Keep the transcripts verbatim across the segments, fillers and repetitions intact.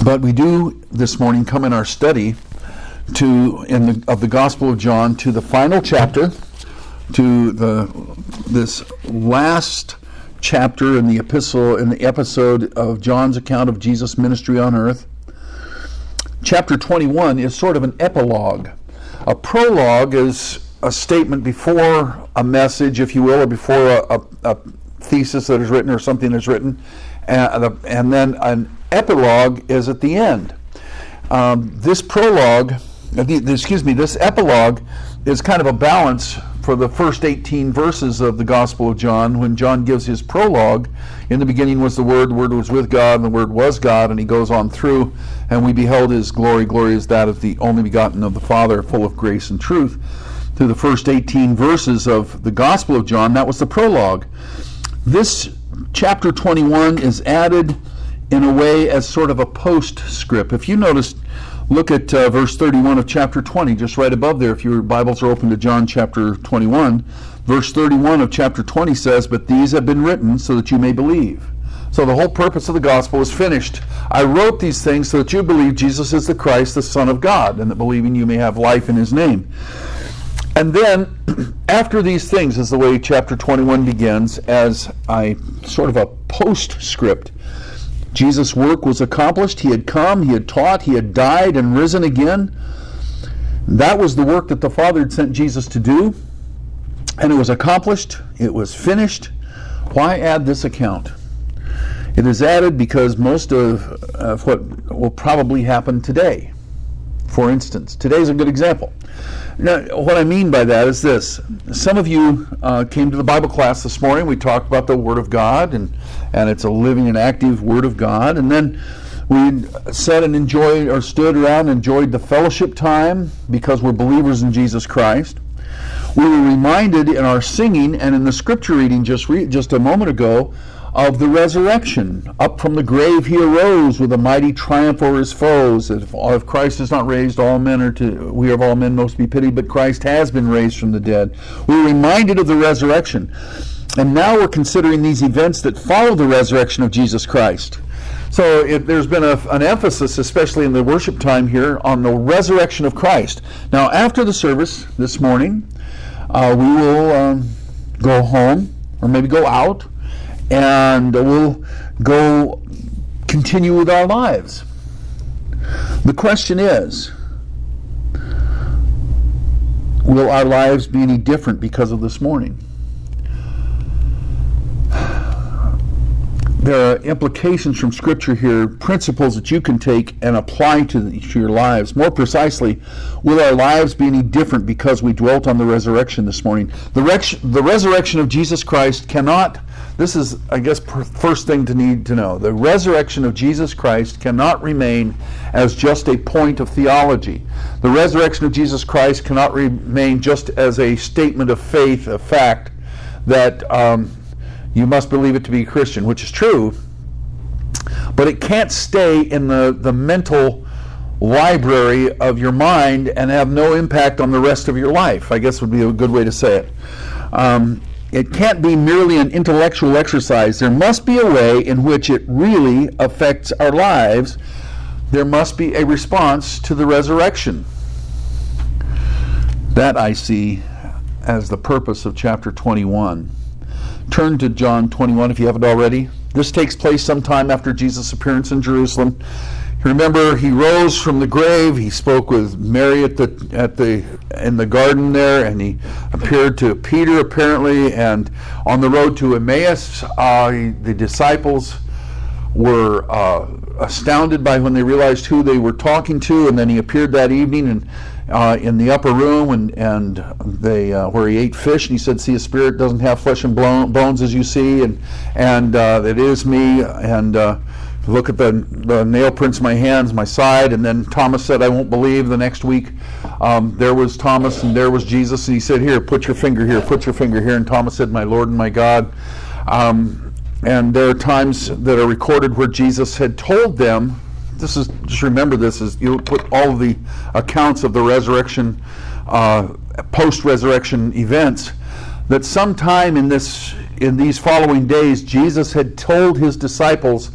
But we do this morning come in our study to in the of the Gospel of John to the final chapter, to the this last chapter in the epistle in the episode of John's account of Jesus' ministry on earth. Chapter twenty-one is sort of an epilogue. A prologue is a statement before a message, if you will, or before a, a, a thesis that is written or something that's written, and, and then an epilogue is at the end. Um, this prologue, excuse me, this epilogue is kind of a balance for the first eighteen verses of the Gospel of John. When John gives his prologue, in the beginning was the Word, the Word was with God, and the Word was God, and he goes on through, and we beheld his glory. Glory is that of the only begotten of the Father, full of grace and truth. Through the first eighteen verses of the Gospel of John, that was the prologue. This chapter twenty-one is added in a way as sort of a postscript. If you notice, look at uh, verse thirty-one of chapter twenty, just right above there. If your Bibles are open to John chapter twenty-one, verse thirty-one of chapter twenty says, "But these have been written so that you may believe." So the whole purpose of the gospel is finished. I wrote these things so that you believe Jesus is the Christ, the Son of God, and that believing you may have life in his name. And then, after these things is the way chapter twenty-one begins, as a sort of a postscript. Jesus' work was accomplished. He had come, he had taught, he had died and risen again. That was the work that the Father had sent Jesus to do. And it was accomplished. It was finished. Why add this account? It is added because most of, of what will probably happen today. For instance, today's a good example. Now, what I mean by that is this. Some of you uh, came to the Bible class this morning. We talked about the Word of God, and, and it's a living and active Word of God. And then we sat and enjoyed, or stood around and enjoyed the fellowship time because we're believers in Jesus Christ. We were reminded in our singing and in the scripture reading just re- just a moment ago of the resurrection. Up from the grave he arose with a mighty triumph over his foes. If, if Christ is not raised, all men are to, we of all men most be pitied, but Christ has been raised from the dead. We're reminded of the resurrection. And now we're considering these events that follow the resurrection of Jesus Christ. So it, there's been a, an emphasis, especially in the worship time here, on the resurrection of Christ. Now after the service this morning, uh, we will um, go home, or maybe go out, and we'll go continue with our lives. The question is, will our lives be any different because of this morning? There are implications from Scripture here, principles that you can take and apply to, the, to your lives. More precisely, will our lives be any different because we dwelt on the resurrection this morning? The, res- the resurrection of Jesus Christ cannot, this is, I guess, per- first thing to need to know. The resurrection of Jesus Christ cannot remain as just a point of theology. The resurrection of Jesus Christ cannot remain just as a statement of faith, a fact that um, you must believe it to be Christian, which is true, but it can't stay in the, the mental library of your mind and have no impact on the rest of your life, I guess would be a good way to say it. Um, it can't be merely an intellectual exercise. There must be a way in which it really affects our lives. There must be a response to the resurrection. That I see as the purpose of chapter twenty-one. Turn to John twenty-one if you haven't already. This takes place sometime after Jesus' appearance in Jerusalem. Remember, he rose from the grave. He spoke with Mary at the at the in the garden there, and he appeared to Peter apparently. And on the road to Emmaus, uh, the disciples were uh, astounded by when they realized who they were talking to. And then he appeared that evening and. Uh, in the upper room, and and they uh, where he ate fish, and he said, "See, a spirit doesn't have flesh and bones as you see, and and uh, it is me. And uh, look at the, the nail prints in my hands, my side." And then Thomas said, "I won't believe." The next week, um, there was Thomas, and there was Jesus, and he said, "Here, put your finger here, put your finger here." And Thomas said, "My Lord and my God." Um, and there are times that are recorded where Jesus had told them. This is just remember this is you put all of the accounts of the resurrection, uh, post-resurrection events. That sometime in this in these following days, Jesus had told his disciples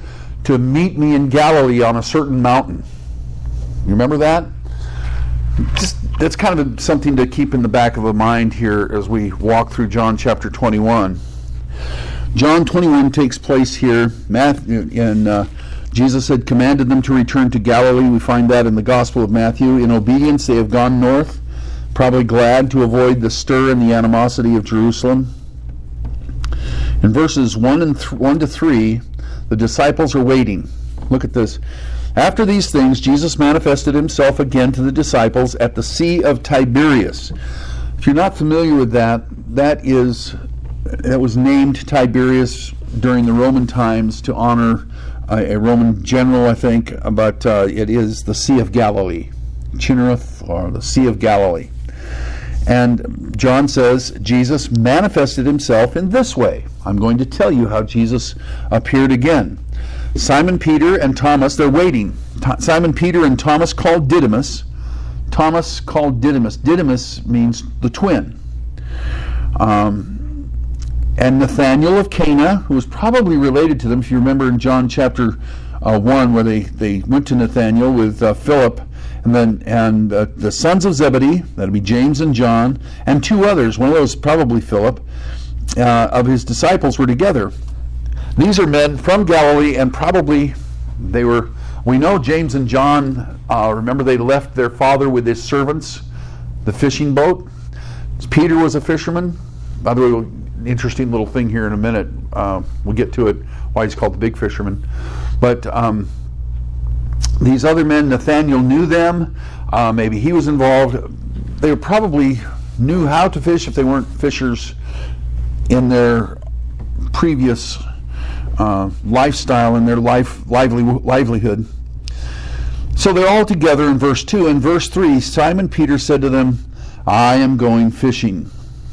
to meet me in Galilee on a certain mountain. You remember that? Just, that's kind of something to keep in the back of a mind here as we walk through John chapter twenty-one. John twenty-one takes place here. Matthew, and uh, Jesus had commanded them to return to Galilee. We find that in the Gospel of Matthew. In obedience, they have gone north, probably glad to avoid the stir and the animosity of Jerusalem. In verses one and th- one to three, the disciples are waiting. Look at this. After these things, Jesus manifested himself again to the disciples at the Sea of Tiberias. If you're not familiar with that, that is that was named Tiberias during the Roman times to honor a, a Roman general, I think, but uh, it is the Sea of Galilee, Chinnereth, or the Sea of Galilee. And John says, Jesus manifested himself in this way. I'm going to tell you how Jesus appeared again. Simon Peter and Thomas, they're waiting. T- Simon Peter and Thomas called Didymus. Thomas called Didymus. Didymus means the twin. Um, and Nathanael of Cana, who was probably related to them, if you remember in John chapter uh, one, where they, they went to Nathanael with uh, Philip, and then and uh, the sons of Zebedee, that'd be James and John, and two others, one of those probably Philip, uh, of his disciples were together. These are men from Galilee, and probably they were, we know James and John, uh, remember they left their father with his servants, the fishing boat. Peter was a fisherman. By the way, interesting little thing here in a minute. Uh, we'll get to it, why he's called the big fisherman. But um, these other men, Nathanael knew them. Uh, maybe he was involved. They probably knew how to fish if they weren't fishers in their previous Uh, lifestyle and their life lively, livelihood. So they're all together in verse two. In verse three, Simon Peter said to them, I am going fishing.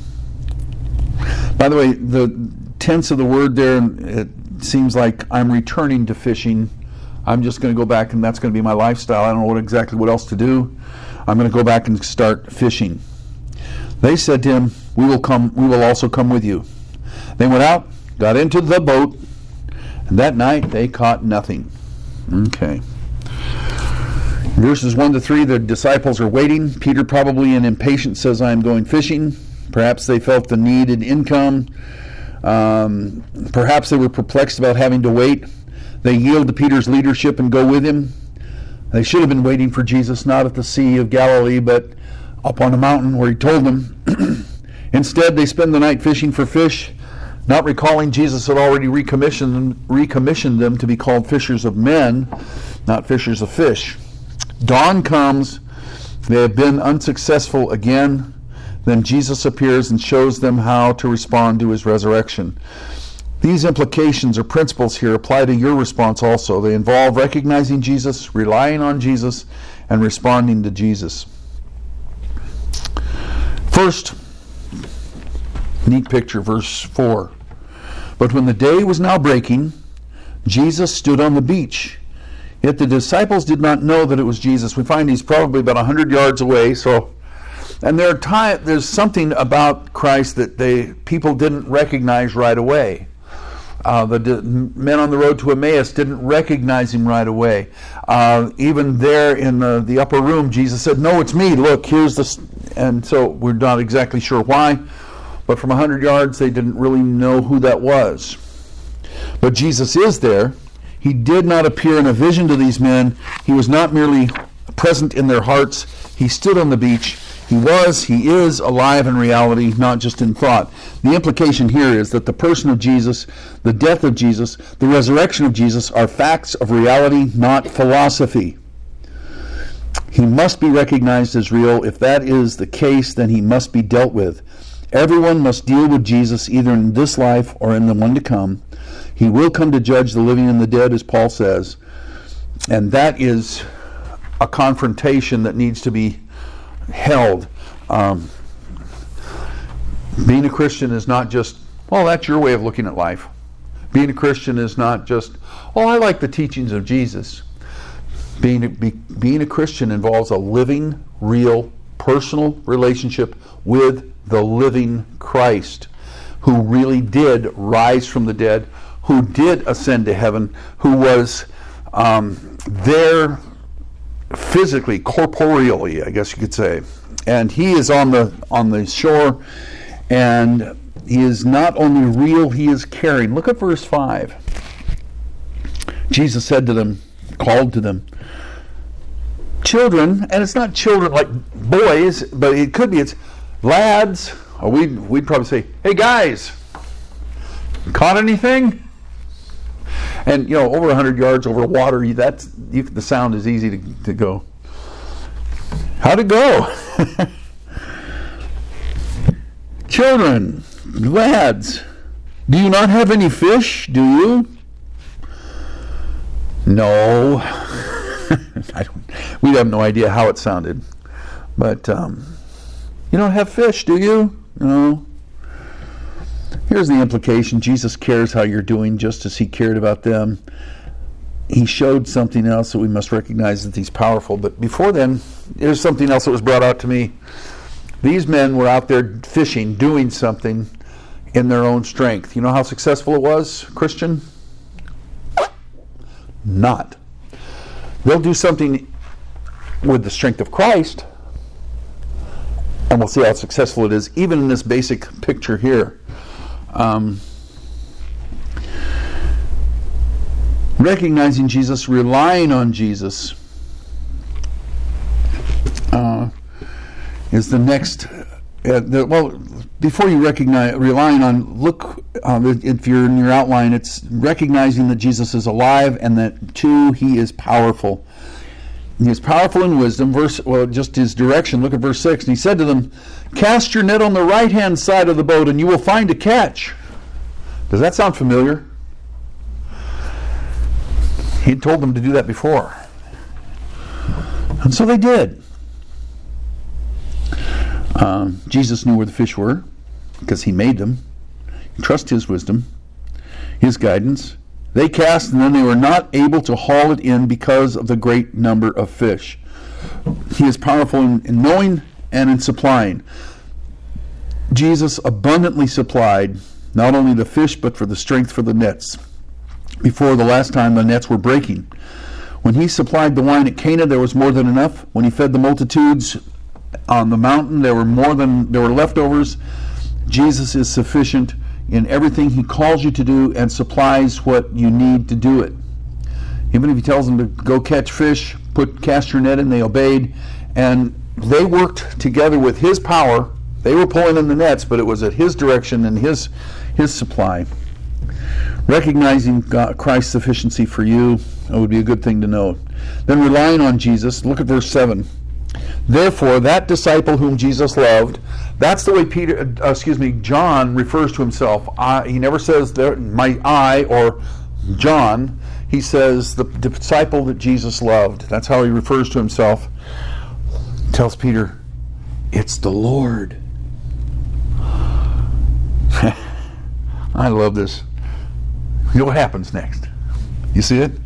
By the way, the tense of the word there, it seems like I'm returning to fishing. I'm just going to go back and that's going to be my lifestyle. I don't know what exactly what else to do. I'm going to go back and start fishing. They said to him, we will come. We will also come with you. They went out, got into the boat, and that night they caught nothing. Okay. Verses one to three, the disciples are waiting. Peter, probably in impatience, says, I am going fishing. Perhaps they felt the needed income. Um, perhaps they were perplexed about having to wait. They yield to Peter's leadership and go with him. They should have been waiting for Jesus, not at the Sea of Galilee, but up on a mountain where he told them. Instead, they spend the night fishing for fish, not recalling Jesus had already recommissioned, recommissioned them to be called fishers of men, not fishers of fish. Dawn comes. They have been unsuccessful again. Then Jesus appears and shows them how to respond to his resurrection. These implications or principles here apply to your response also. They involve recognizing Jesus, relying on Jesus, and responding to Jesus. First, neat picture, verse four. But when the day was now breaking, Jesus stood on the beach. Yet the disciples did not know that it was Jesus. We find he's probably about one hundred yards away. So, and there are time, there's something about Christ that they people didn't recognize right away. Uh, the d- men on the road to Emmaus didn't recognize him right away. Uh, even there in the, the upper room, Jesus said, no, it's me. Look, here's this. And so we're not exactly sure why. But from one hundred yards, they didn't really know who that was. But Jesus is there. He did not appear in a vision to these men. He was not merely present in their hearts. He stood on the beach. He was, he is alive in reality, not just in thought. The implication here is that the person of Jesus, the death of Jesus, the resurrection of Jesus are facts of reality, not philosophy. He must be recognized as real. If that is the case, then he must be dealt with. Everyone must deal with Jesus either in this life or in the one to come. He will come to judge the living and the dead, as Paul says. And that is a confrontation that needs to be held. Um, being a Christian is not just, well, that's your way of looking at life. Being a Christian is not just, oh, I like the teachings of Jesus. Being a, be, being a Christian involves a living, real, personal relationship with the living Christ, who really did rise from the dead, who did ascend to heaven, who was um, there physically, corporeally, I guess you could say. And he is on the on the shore, and he is not only real, he is carrying. Look at verse five. Jesus said to them, called to them, children, and it's not children like boys, but it could be it's lads, or we'd, we'd probably say, hey guys, caught anything? And, you know, over one hundred yards over water, that's, you, the sound is easy to, to go. How'd it go? Children, lads, do you not have any fish, do you? No. I don't, we have no idea how it sounded. But, um, you don't have fish, do you? No. Here's the implication. Jesus cares how you're doing just as he cared about them. He showed something else that we must recognize that he's powerful. But before then, there's something else that was brought out to me. These men were out there fishing, doing something in their own strength. You know how successful it was, Christian? Not. They'll do something with the strength of Christ, and we'll see how successful it is, even in this basic picture here. Um, recognizing Jesus, relying on Jesus, uh, is the next. Uh, the, well, before you recognize, relying on, look, uh, if you're in your outline, it's recognizing that Jesus is alive and that, two, he is powerful. He is powerful in wisdom. Verse, well, just his direction. Look at verse six. And he said to them, cast your net on the right-hand side of the boat and you will find a catch. Does that sound familiar? He told them to do that before. And so they did. Um, Jesus knew where the fish were because he made them. Trust his wisdom, his guidance. They cast, and then they were not able to haul it in because of the great number of fish. He is powerful in, in knowing and in supplying. Jesus abundantly supplied not only the fish, but for the strength for the nets. Before the last time the nets were breaking. When he supplied the wine at Cana, there was more than enough. When he fed the multitudes on the mountain, there were more than there were leftovers. Jesus is sufficient in everything he calls you to do and supplies what you need to do it. Even if he tells them to go catch fish, put cast your net in, they obeyed, and they worked together with his power. They were pulling in the nets, but it was at his direction and his his supply. Recognizing God, Christ's sufficiency for you, that would be a good thing to know. Then relying on Jesus, look at verse seven. Therefore, that disciple whom Jesus loved, that's the way Peter, uh, excuse me, John refers to himself. I, he never says there, my I or John. He says the disciple that Jesus loved. That's how he refers to himself. Tells Peter, it's the Lord. I love this. You know what happens next? You see it?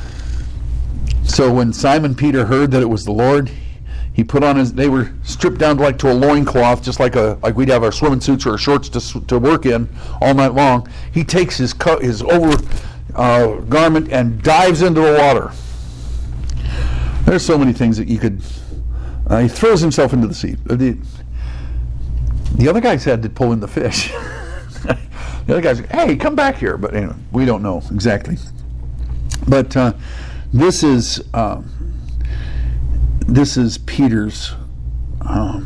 So when Simon Peter heard that it was the Lord, he put on his, they were stripped down to like to a loincloth, just like a like we'd have our swimming suits or our shorts to to work in all night long. He takes his co- his over uh, garment and dives into the water. There's so many things that you could. Uh, he throws himself into the sea. The, the other guys had to pull in the fish. The other guys, hey, come back here. But anyway, we don't know exactly. But uh, this is. Uh, This is Peter's um,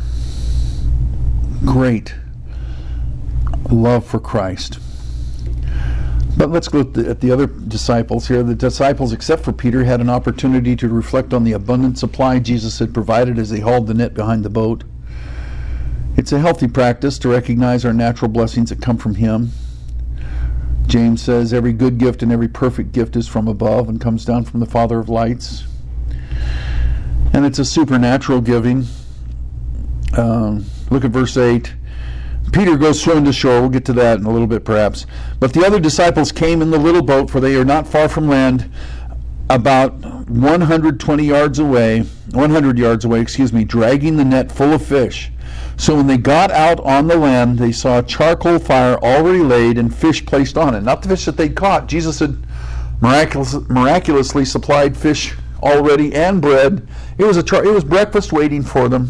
great love for Christ. But let's go at the, at the other disciples here. The disciples, except for Peter, had an opportunity to reflect on the abundant supply Jesus had provided as they hauled the net behind the boat. It's a healthy practice to recognize our natural blessings that come from Him. James says, every good gift and every perfect gift is from above and comes down from the Father of lights. And it's a supernatural giving. Um, look at verse eight. Peter goes swimming to shore. We'll get to that in a little bit perhaps. But the other disciples came in the little boat, for they are not far from land, about one hundred twenty yards away, one hundred yards away, excuse me, dragging the net full of fish. So when they got out on the land, they saw a charcoal fire already laid and fish placed on it. Not the fish that they'd caught. Jesus had miraculous, miraculously supplied fish already and bread. It was a char- it was breakfast waiting for them.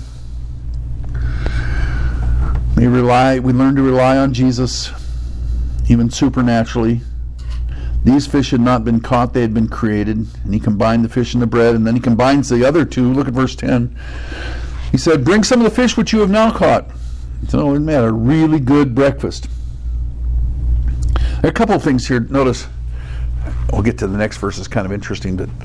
We rely. We learn to rely on Jesus, even supernaturally. These fish had not been caught; they had been created. And he combined the fish and the bread, and then he combines the other two. Look at verse ten. He said, "Bring some of the fish which you have now caught." So it had a really good breakfast. There are a couple of things here. Notice, we'll get to the next verse. It's kind of interesting. But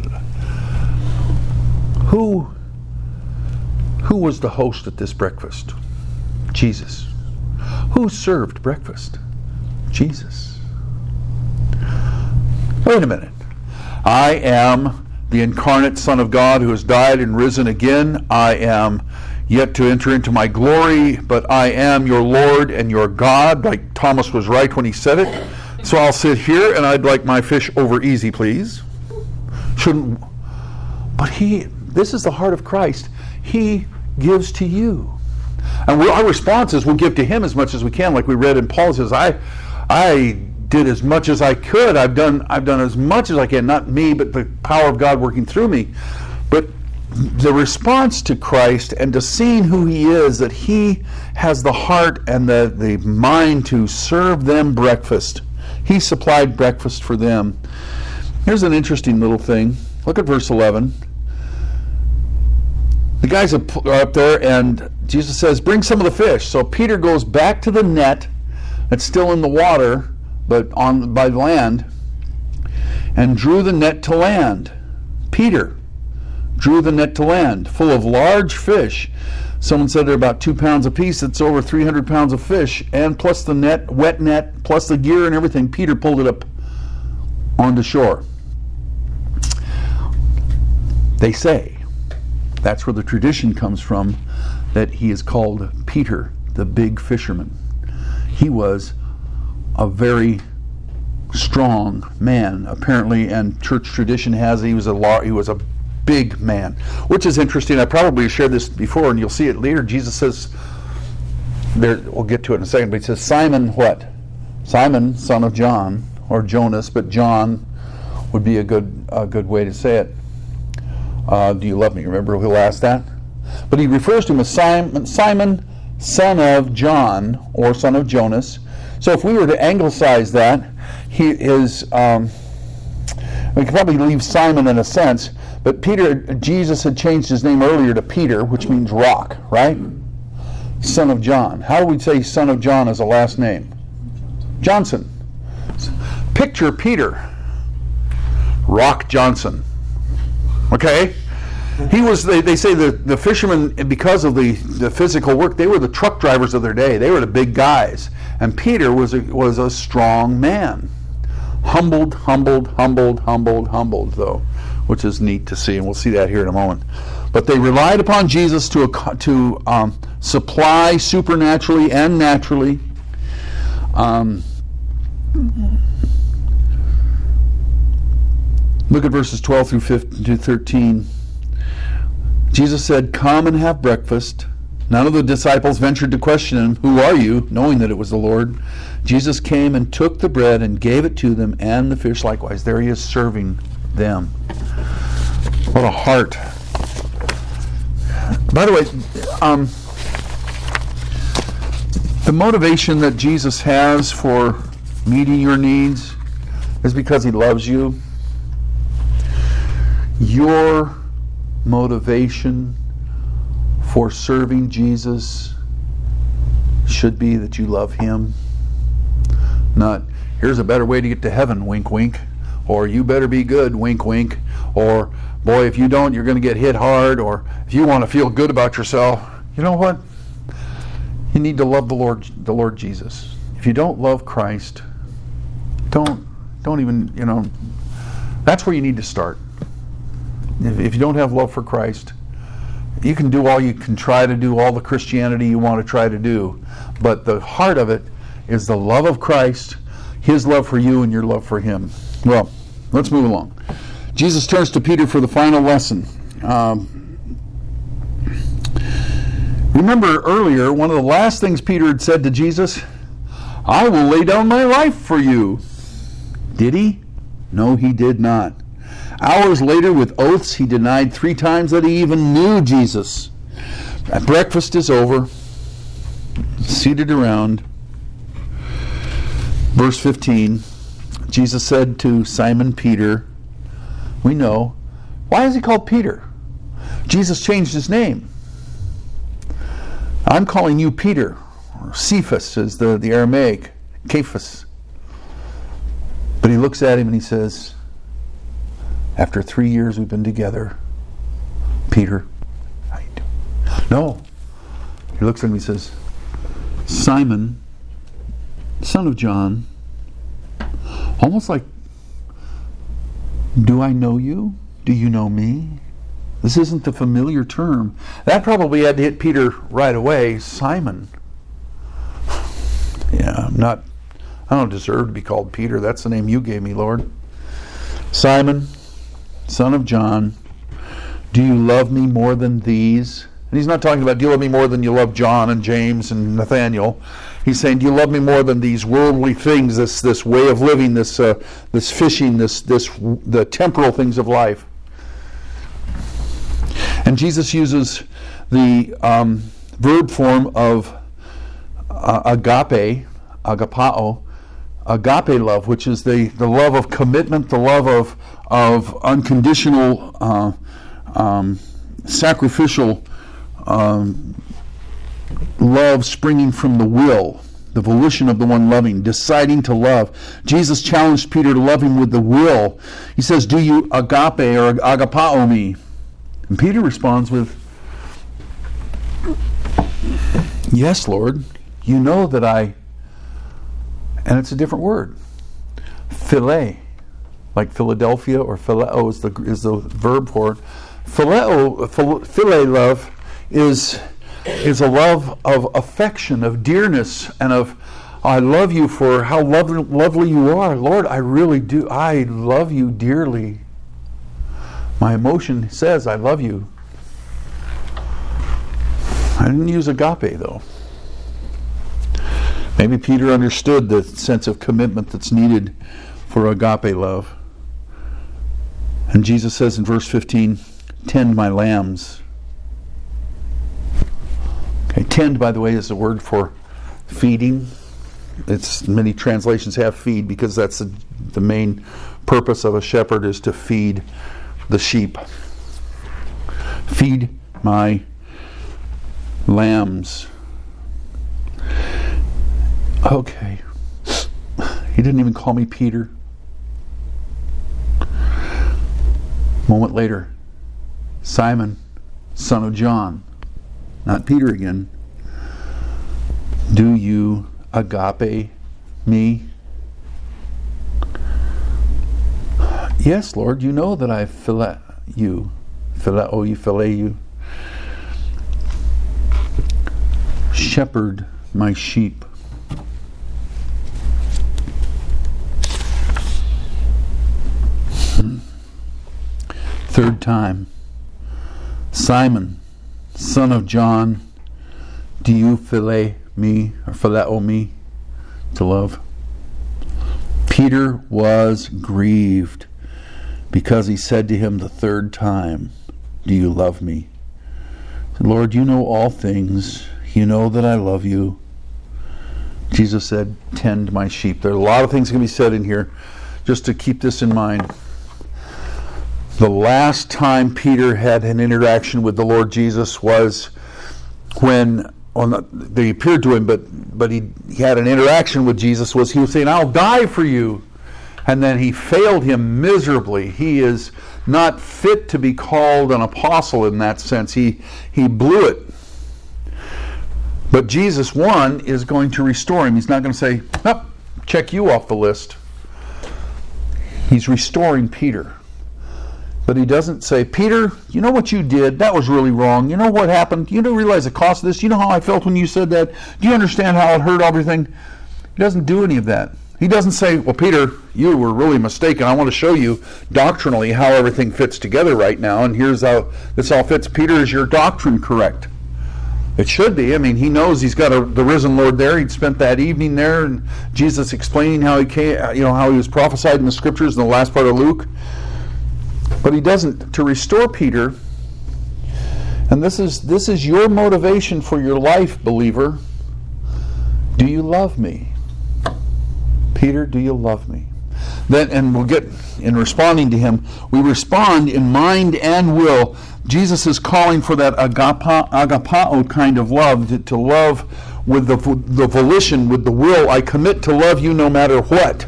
who, who was the host at this breakfast? Jesus. Who served breakfast? Jesus. Wait a minute. I am the incarnate Son of God who has died and risen again. I am yet to enter into my glory, but I am your Lord and your God, like Thomas was right when he said it. So I'll sit here and I'd like my fish over easy, please. Shouldn't, but he, this is the heart of Christ. He gives to you. And we, our response is we'll give to him as much as we can, like we read in Paul says, I I did as much as I could. I've done I've done as much as I can, not me, but the power of God working through me. But the response to Christ and to seeing who he is, that he has the heart and the, the mind to serve them breakfast. He supplied breakfast for them. Here's an interesting little thing. Look at verse eleven. The guys are up there, and Jesus says, "Bring some of the fish." So Peter goes back to the net that's still in the water, but on by land, and drew the net to land. Peter drew the net to land, full of large fish. Someone said they're about two pounds apiece. It's over three hundred pounds of fish, and plus the net, wet net, plus the gear and everything. Peter pulled it up onto shore. They say, that's where the tradition comes from, that he is called Peter, the big fisherman. He was a very strong man, apparently, and church tradition has he was a law, he was a big man, which is interesting. I probably shared this before, and you'll see it later. Jesus says, there, we'll get to it in a second, but he says, Simon what? Simon, son of John, or Jonas, but John would be a good a good way to say it. Uh, do you love me? Remember he'll ask that? But he refers to him as Simon, Simon, son of John, or son of Jonas. So if we were to anglicize that, he is, um, we could probably leave Simon in a sense, but Peter, Jesus had changed his name earlier to Peter, which means rock, right? Son of John. How do we say son of John as a last name? Johnson. Picture Peter. Rock Johnson. Okay? He was, they, they say the, the fishermen, because of the, the physical work, they were the truck drivers of their day. They were the big guys. And Peter was a, was a strong man. Humbled, humbled, humbled, humbled, humbled, though, which is neat to see, and we'll see that here in a moment. But they relied upon Jesus to, to um, supply supernaturally and naturally. Um, Look at verses twelve through thirteen. Jesus said, "Come and have breakfast." None of the disciples ventured to question him, "Who are you?" knowing that it was the Lord. Jesus came and took the bread and gave it to them, and the fish likewise. There he is serving them. What a heart. By the way, um, the motivation that Jesus has for meeting your needs is because he loves you. Your motivation for serving Jesus should be that you love him. Not, here's a better way to get to heaven, wink, wink. Or you better be good, wink, wink. Or, boy, if you don't, you're going to get hit hard. Or if you want to feel good about yourself, you know what? You need to love the Lord, the Lord Jesus. If you don't love Christ, don't, don't even, you know, that's where you need to start. If you don't have love for Christ, you can do all you can try to do, all the Christianity you want to try to do, but the heart of it is the love of Christ, his love for you and your love for him. Well, let's move along. Jesus turns to Peter for the final lesson. Um, Remember earlier, one of the last things Peter had said to Jesus, I will lay down my life for you. Did he? No, he did not. Hours later, with oaths, he denied three times that he even knew Jesus. Breakfast is over. Seated around. Verse fifteen, Jesus said to Simon Peter, we know, why is he called Peter? Jesus changed his name. I'm calling you Peter, or Cephas is the, the Aramaic, Cephas. But he looks at him and he says, after three years we've been together, Peter, how you doing? No. He looks at him and he says, Simon, son of John, almost like, do I know you? Do you know me? This isn't the familiar term. That probably had to hit Peter right away. Simon. Yeah, I'm not, I don't deserve to be called Peter. That's the name you gave me, Lord. Simon, son of John, do you love me more than these? And he's not talking about, do you love me more than you love John and James and Nathaniel? He's saying, do you love me more than these worldly things, this this way of living, this uh, this fishing, this this the temporal things of life? And Jesus uses the um, verb form of uh, agape, agapao, agape love, which is the, the love of commitment, the love of of unconditional, uh, um, sacrificial um, love springing from the will, the volition of the one loving, deciding to love. Jesus challenged Peter to love him with the will. He says, do you agape or agapao me? And Peter responds with, yes, Lord, you know that I, and it's a different word, phile, like Philadelphia, or phileo is the, is the verb for it. Phileo, phile love is is a love of affection, of dearness, and of, I love you for how lovely, lovely you are. Lord, I really do. I love you dearly. My emotion says I love you. I didn't use agape, though. Maybe Peter understood the sense of commitment that's needed for agape love. And Jesus says in verse fifteen, tend my lambs. Okay, tend, by the way, is a word for feeding. It's many translations have feed because that's the, the main purpose of a shepherd is to feed the sheep. Feed my lambs. Okay. He didn't even call me Peter. A moment later, Simon, son of John, not Peter again, do you agape me? Yes, Lord, you know that I phile you. Phileo you, phile you. Shepherd my sheep. Third time. Simon, son of John, do you phile me, or phileo me, to love? Peter was grieved because he said to him the third time, do you love me? He said, Lord, you know all things. You know that I love you. Jesus said, tend my sheep. There are a lot of things going to be said in here. Just to keep this in mind. The last time Peter had an interaction with the Lord Jesus was when, well, not, they appeared to him, but but he, he had an interaction with Jesus, was he was saying, I'll die for you. And then he failed him miserably. He is not fit to be called an apostle in that sense. He he blew it. But Jesus, one, is going to restore him. He's not going to say, oh, check you off the list. He's restoring Peter. But he doesn't say, Peter, you know what you did? That was really wrong. You know what happened? You don't realize the cost of this? You know how I felt when you said that? Do you understand how it hurt everything? He doesn't do any of that. He doesn't say, well, Peter, you were really mistaken. I want to show you doctrinally how everything fits together right now, and here's how this all fits. Peter, is your doctrine correct? It should be. I mean, he knows he's got a, the risen Lord there. He'd spent that evening there, and Jesus explaining how he came, you know, how he was prophesied in the scriptures in the last part of Luke. But he doesn't. To restore Peter, and this is this is your motivation for your life, believer. Do you love me? Peter, do you love me? Then, and we'll get, in responding to him, we respond in mind and will. Jesus is calling for that agapa, agapao kind of love, to, to love with the, the volition, with the will. I commit to love you no matter what.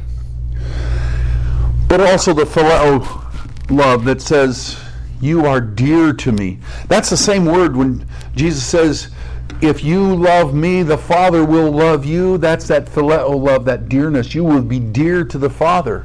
But also the phileo love that says, you are dear to me. That's the same word when Jesus says, if you love me, the Father will love you. That's that phileo love, that dearness. You will be dear to the Father.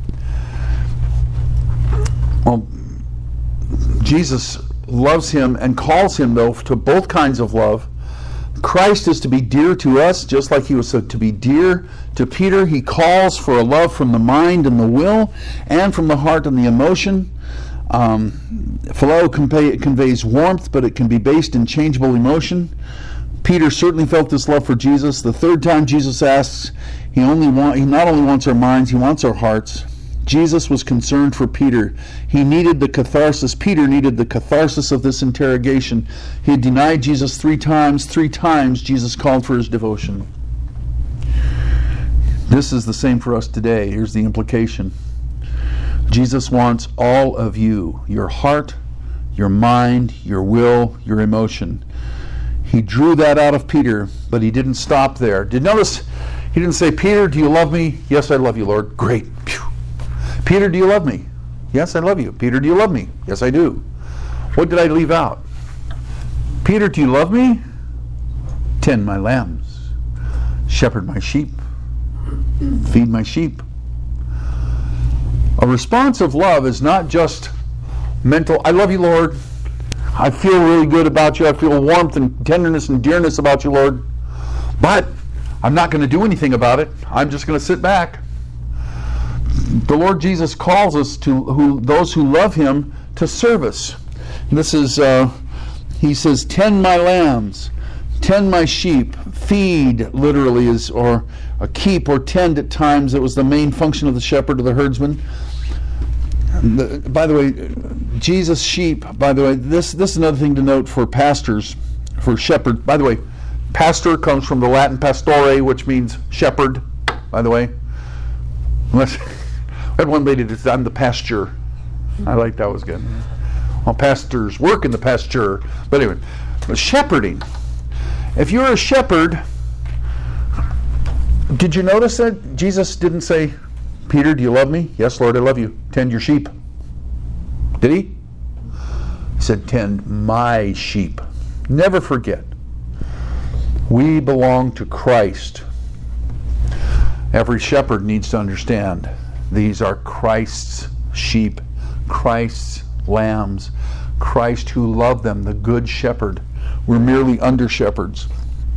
Well, Jesus loves him and calls him, though, to both kinds of love. Christ is to be dear to us, just like he was to be dear to Peter. He calls for a love from the mind and the will, and from the heart and the emotion. Um, phileo convey, conveys warmth, but it can be based in changeable emotion. Peter certainly felt this love for Jesus. The third time Jesus asks, he only want, he not only wants our minds, he wants our hearts. Jesus was concerned for Peter. He needed the catharsis. Peter needed the catharsis of this interrogation. He had denied Jesus three times. Three times Jesus called for his devotion. This is the same for us today. Here's the implication. Jesus wants all of you, your heart, your mind, your will, your emotion. He drew that out of Peter, but he didn't stop there. Did you notice he didn't say, Peter, do you love me? Yes, I love you, Lord. Great. Phew. Peter, do you love me? Yes, I love you. Peter, do you love me? Yes, I do. What did I leave out? Peter, do you love me? Tend my lambs. Shepherd my sheep. Feed my sheep. A response of love is not just mental, I love you, Lord. I feel really good about you. I feel warmth and tenderness and dearness about you, Lord. But I'm not going to do anything about it. I'm just going to sit back. The Lord Jesus calls us to who those who love him to service. This is, uh, he says, tend my lambs, tend my sheep. Feed, literally, is, or a keep or tend at times. It was the main function of the shepherd or the herdsman. The, by the way, Jesus' sheep, by the way, this, this is another thing to note for pastors, for shepherd. By the way, pastor comes from the Latin pastore, which means shepherd, by the way. Unless, I had one lady that said, I'm the pasture. I like that was good. Well, pastors work in the pasture. But anyway, but shepherding. If you're a shepherd, did you notice that Jesus didn't say, Peter, do you love me? Yes, Lord, I love you. Tend your sheep. Did he? He said, tend my sheep. Never forget. We belong to Christ. Every shepherd needs to understand these are Christ's sheep, Christ's lambs, Christ who loved them, the good shepherd. We're merely under shepherds.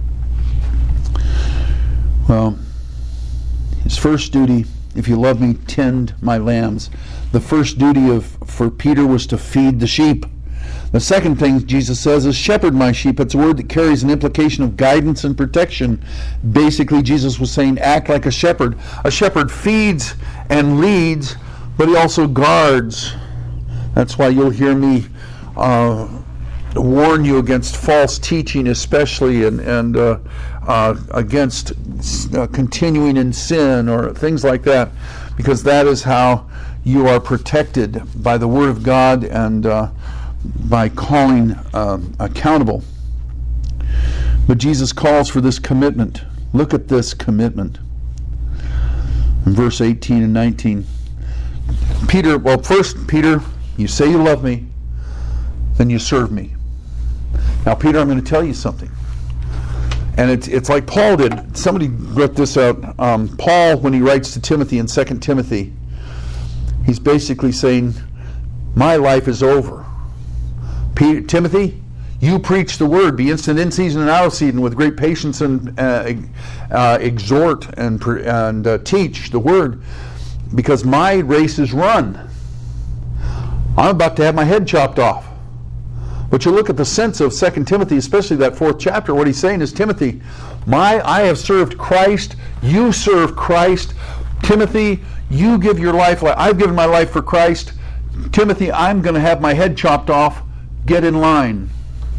Well, his first duty, if you love me, tend my lambs. The first duty of for Peter was to feed the sheep. The second thing Jesus says is shepherd my sheep. It's a word that carries an implication of guidance and protection. Basically, Jesus was saying act like a shepherd. A shepherd feeds and leads, but he also guards. That's why you'll hear me uh, warn you against false teaching, especially, and, and uh, uh, against uh, continuing in sin or things like that, because that is how you are protected by the Word of God and uh, by calling uh, accountable. But Jesus calls for this commitment. Look at this commitment. In verse eighteen and nineteen. Peter, well, first, Peter, you say you love me, then you serve me. Now, Peter, I'm going to tell you something. And it's it's like Paul did. Somebody wrote this out. Um, Paul, when he writes to Timothy in Second Timothy, he's basically saying, my life is over. Peter, Timothy, you preach the word. Be instant in season and out of season with great patience, and uh, uh, exhort and, and uh, teach the word, because my race is run. I'm about to have my head chopped off. But you look at the sense of Second Timothy, especially that fourth chapter, what he's saying is, Timothy, my I have served Christ, you serve Christ. Timothy, you give your life, I've given my life for Christ. Timothy, I'm going to have my head chopped off. Get in line.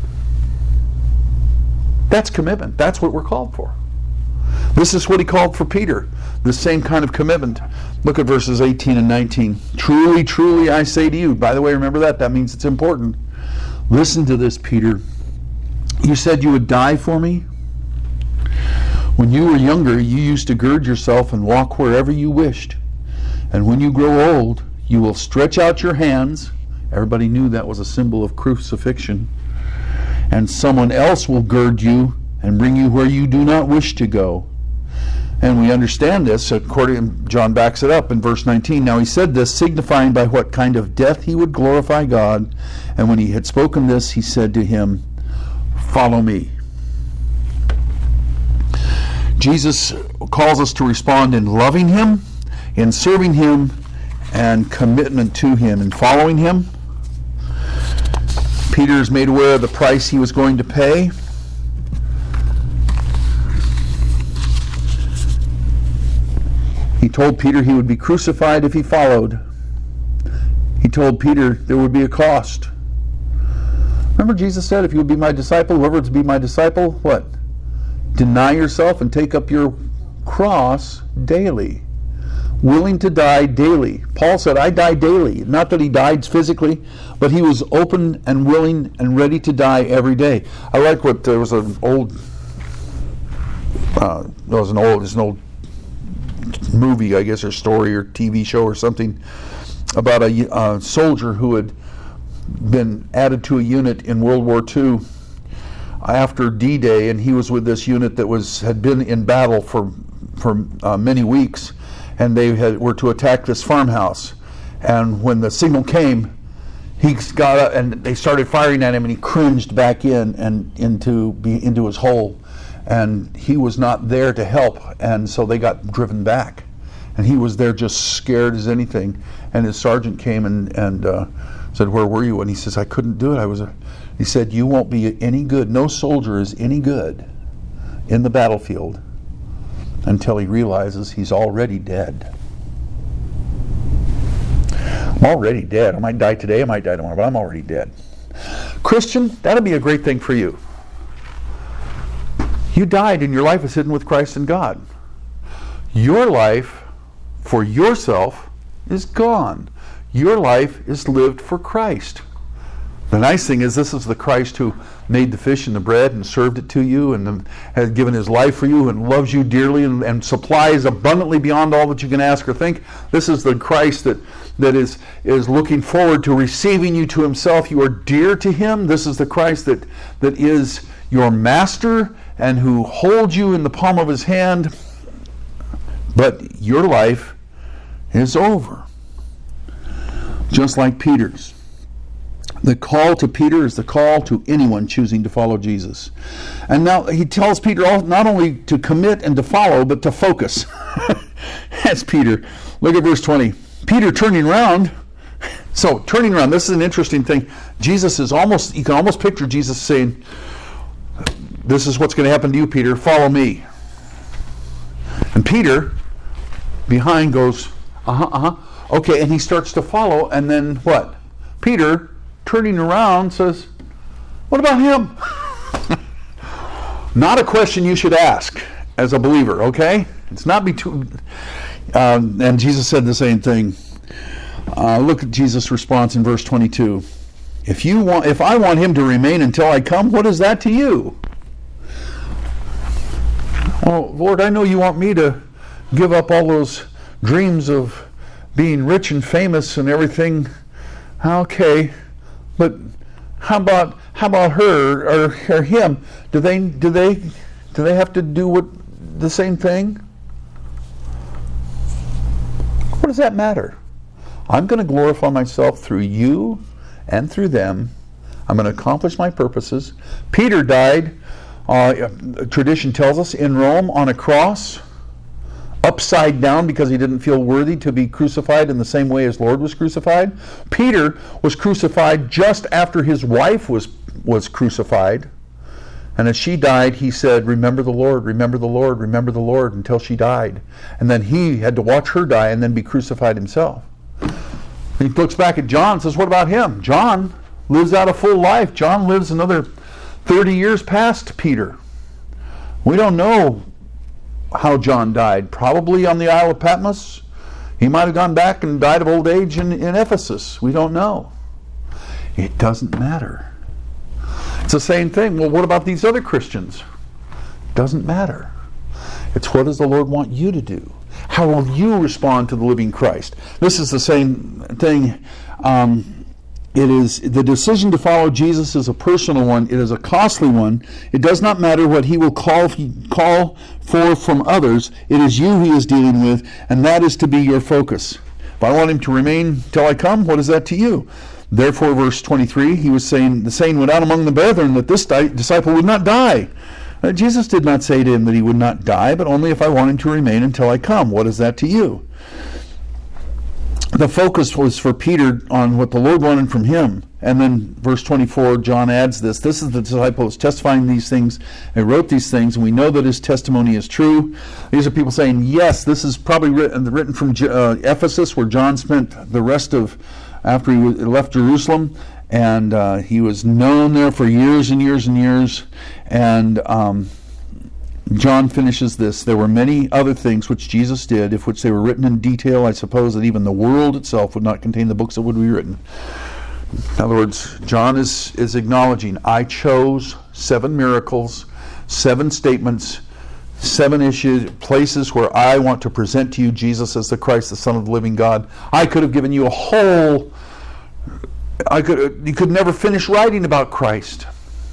That's commitment. That's what we're called for. This is what he called for Peter, the same kind of commitment. Look at verses eighteen and nineteen. Truly, truly, I say to you. By the way, remember that. That means it's important. Listen to this, Peter. You said you would die for me? When you were younger, you used to gird yourself and walk wherever you wished. And when you grow old, you will stretch out your hands. Everybody knew that was a symbol of crucifixion. And someone else will gird you and bring you where you do not wish to go. And we understand this, according John backs it up in verse nineteen. Now he said this, signifying by what kind of death he would glorify God. And when he had spoken this, he said to him, follow me. Jesus calls us to respond in loving him, in serving him, and commitment to him, and following him. Peter is made aware of the price he was going to pay. He told Peter he would be crucified if he followed. He told Peter there would be a cost. Remember Jesus said, if you would be my disciple, whoever would be my disciple, what? Deny yourself and take up your cross daily. Willing to die daily. Paul said, I die daily. Not that he died physically, but he was open and willing and ready to die every day. I like what, there was an old, uh, there was an old, there's an old movie, I guess, or story or T V show or something about a uh, soldier who had been added to a unit in World War Two after D-Day, and he was with this unit that was had been in battle for for uh, many weeks, and they had, were to attack this farmhouse. And when the signal came, he got up and they started firing at him, and he cringed back in and into be, into his hole. And he was not there to help, and so they got driven back. And he was there just scared as anything. And his sergeant came and, and uh, said, where were you? And he says, I couldn't do it. I was. A, he said, you won't be any good. No soldier is any good in the battlefield until he realizes he's already dead. I'm already dead. I might die today, I might die tomorrow, but I'm already dead. Christian, that'll be a great thing for you. You died and your life is hidden with Christ in God. Your life for yourself is gone. Your life is lived for Christ. The nice thing is, this is the Christ who made the fish and the bread and served it to you and has given his life for you and loves you dearly and, and supplies abundantly beyond all that you can ask or think. This is the Christ that, that is, is looking forward to receiving you to himself. You are dear to him. This is the Christ that, that is your master and who holds you in the palm of his hand. But your life is over. Just like Peter's. The call to Peter is the call to anyone choosing to follow Jesus. And now he tells Peter not only to commit and to follow, but to focus. That's Peter. Look at verse twenty. Peter turning around. So turning around, this is an interesting thing. Jesus is almost, you can almost picture Jesus saying, this is what's going to happen to you, Peter. Follow me. And Peter, behind, goes, uh-huh, uh-huh. Okay, and he starts to follow, and then what? Peter, turning around, says, what about him? Not a question you should ask as a believer, okay? It's not between... Um, and Jesus said the same thing. Uh, look at Jesus' response in verse twenty-two. If you want, if I want him to remain until I come, what is that to you? Well, Lord, I know you want me to give up all those dreams of being rich and famous and everything. Okay, but how about how about her or, or him? Do they do they do they have to do what the same thing? What does that matter? I'm going to glorify myself through you and through them. I'm going to accomplish my purposes. Peter died, uh, tradition tells us, in Rome on a cross, upside down because he didn't feel worthy to be crucified in the same way as Lord was crucified. Peter was crucified just after his wife was was crucified. And as she died, he said, remember the Lord, remember the Lord, remember the Lord, until she died. And then he had to watch her die and then be crucified himself. He looks back at John and says, what about him? John lives out a full life. John lives another thirty years past Peter. We don't know how John died. Probably on the Isle of Patmos. He might have gone back and died of old age in, in Ephesus. We don't know. It doesn't matter. It's the same thing. Well, what about these other Christians? Doesn't matter. It's what does the Lord want you to do? How will you respond to the living Christ? This is the same thing. Um, it is the decision to follow Jesus is a personal one. It is a costly one. It does not matter what he will call call for from others. It is you he is dealing with, and that is to be your focus. If I want him to remain till I come, what is that to you? Therefore, verse twenty-three, he was saying, the saying went out among the brethren that this di- disciple would not die. Uh, Jesus did not say to him that he would not die, but only if I want him to remain until I come. What is that to you? The focus was for Peter on what the Lord wanted from him. And then verse twenty-four, John adds this. This is the disciple who is testifying these things and wrote these things, and we know that his testimony is true. These are people saying, yes, this is probably written, written from uh, Ephesus, where John spent the rest of after he left Jerusalem, and uh, he was known there for years and years and years. And um, John finishes this. There were many other things which Jesus did, if which they were written in detail. I suppose that even the world itself would not contain the books that would be written. In other words, John is, is acknowledging, I chose seven miracles, seven statements, seven issues, places where I want to present to you Jesus as the Christ, the Son of the living God. I could have given you a whole, I could, you could never finish writing about Christ.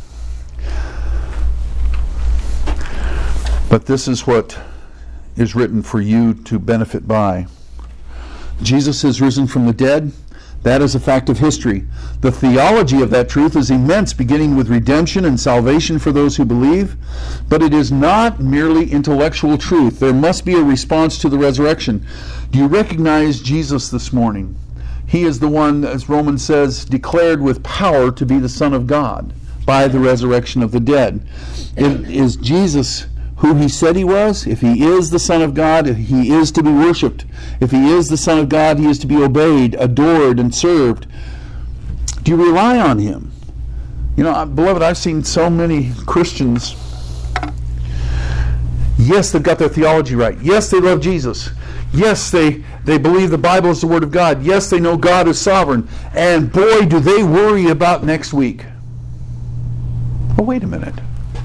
But this is what is written for you to benefit by. Jesus is risen from the dead. That is a fact of history. The theology of that truth is immense, beginning with redemption and salvation for those who believe. But it is not merely intellectual truth. There must be a response to the resurrection. Do you recognize Jesus this morning? He is the one, as Romans says, declared with power to be the Son of God by the resurrection of the dead. It is Jesus who he said he was. If he is the Son of God, he is to be worshipped. If he is the Son of God, he is to be obeyed, adored, and served. Do you rely on him? You know, beloved, I've seen so many Christians, yes, they've got their theology right. Yes, they love Jesus. Yes, they, they believe the Bible is the Word of God. Yes, they know God is sovereign. And boy, do they worry about next week. Well, wait a minute.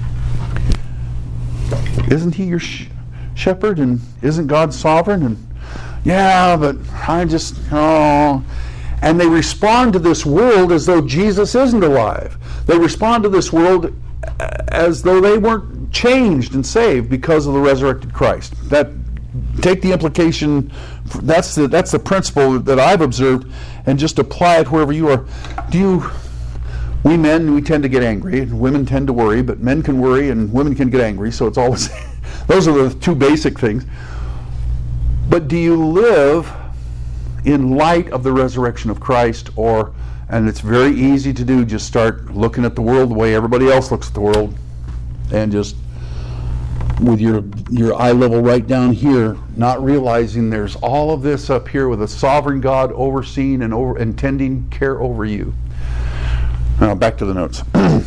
Isn't he your sh- shepherd, and isn't God sovereign? And yeah, but I just, oh. And they respond to this world as though Jesus isn't alive. They respond to this world as though they weren't changed and saved because of the resurrected Christ. That, take the implication, that's the, that's the principle that I've observed, and just apply it wherever you are. Do you... We men, we tend to get angry, and women tend to worry, but men can worry and women can get angry, so it's always, those are the two basic things. But do you live in light of the resurrection of Christ, or, and it's very easy to do, just start looking at the world the way everybody else looks at the world, and just with your your eye level right down here, not realizing there's all of this up here with a sovereign God overseeing and over intending care over you. Now, back to the notes.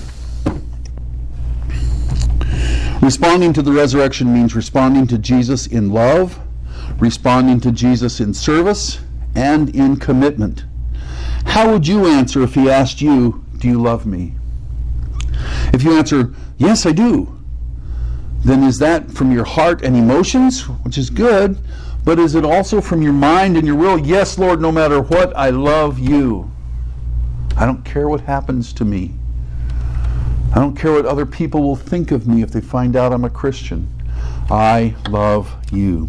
Responding to the resurrection means responding to Jesus in love, responding to Jesus in service, and in commitment. How would you answer if he asked you, do you love me? If you answer, yes, I do, then is that from your heart and emotions, which is good, but is it also from your mind and your will? Yes, Lord, no matter what, I love you. I don't care what happens to me. I don't care what other people will think of me if they find out I'm a Christian. I love you.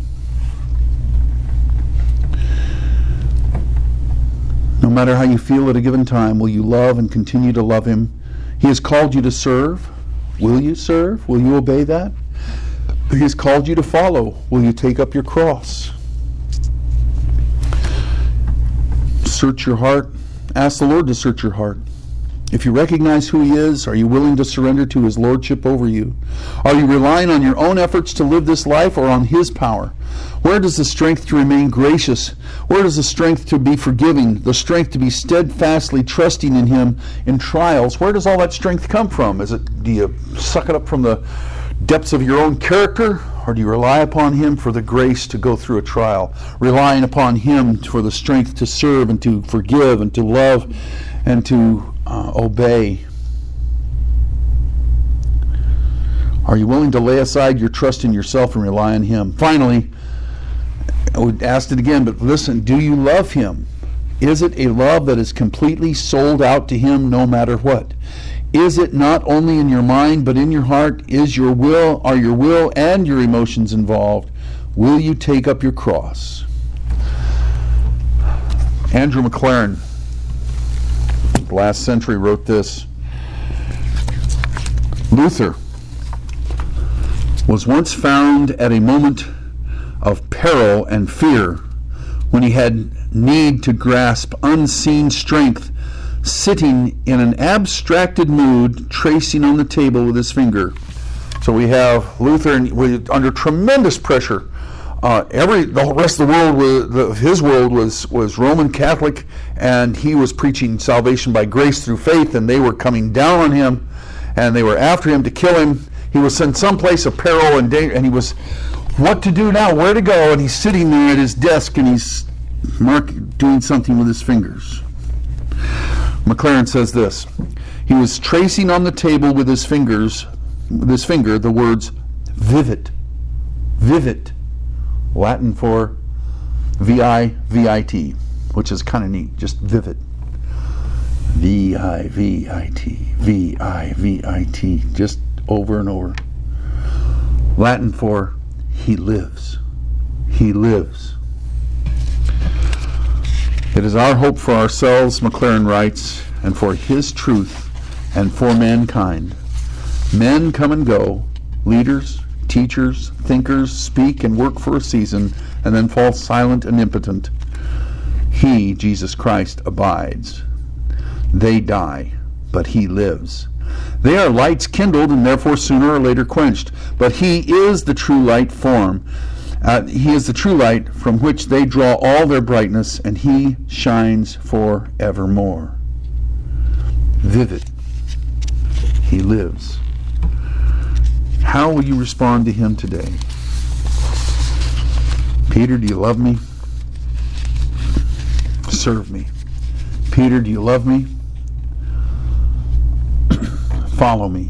No matter how you feel at a given time, will you love and continue to love him? He has called you to serve. Will you serve? Will you obey that? He has called you to follow. Will you take up your cross? Search your heart. Ask the Lord to search your heart. If you recognize who he is, are you willing to surrender to his lordship over you? Are you relying on your own efforts to live this life or on his power? Where does the strength to remain gracious? Where does the strength to be forgiving, the strength to be steadfastly trusting in him in trials, where does all that strength come from? Is it, do you suck it up from the depths of your own character, or do you rely upon him for the grace to go through a trial, relying upon him for the strength to serve and to forgive and to love and to uh, obey? Are you willing to lay aside your trust in yourself and rely on him? Finally, I would ask it again, but listen, do you love him? Is it a love that is completely sold out to him no matter what? Is it not only in your mind but in your heart? Is your will, are your will and your emotions involved? Will you take up your cross? Andrew McLaren, last century, wrote this. Luther was once found at a moment of peril and fear when he had need to grasp unseen strength, sitting in an abstracted mood, tracing on the table with his finger. So we have Luther and we, under tremendous pressure. Uh, every the rest of the world was the, his world was was Roman Catholic, and he was preaching salvation by grace through faith, and they were coming down on him, and they were after him to kill him. He was in some place of peril and danger, and he was what to do now, where to go, and he's sitting there at his desk and he's mark, doing something with his fingers. McLaren says this: he was tracing on the table with his fingers, with his finger, the words "vivat," "vivat," Latin for V I V I T, which is kind of neat, just vivat. V I V I T, V I V I T, just over and over. Latin for he lives. He lives. It is our hope for ourselves, McLaren writes, and for his truth, and for mankind. Men come and go, leaders, teachers, thinkers, speak and work for a season, and then fall silent and impotent. He, Jesus Christ, abides. They die, but he lives. They are lights kindled and therefore sooner or later quenched, but he is the true light form. Uh, he is the true light from which they draw all their brightness, and he shines for evermore. Vivid. He lives. How will you respond to him today? Peter, do you love me? Serve me. Peter, do you love me? Follow me.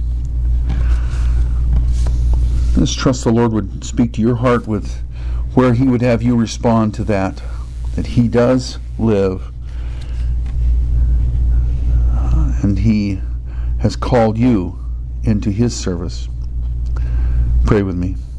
Let's trust the Lord would speak to your heart with where he would have you respond to that, that he does live, and he has called you into his service. Pray with me.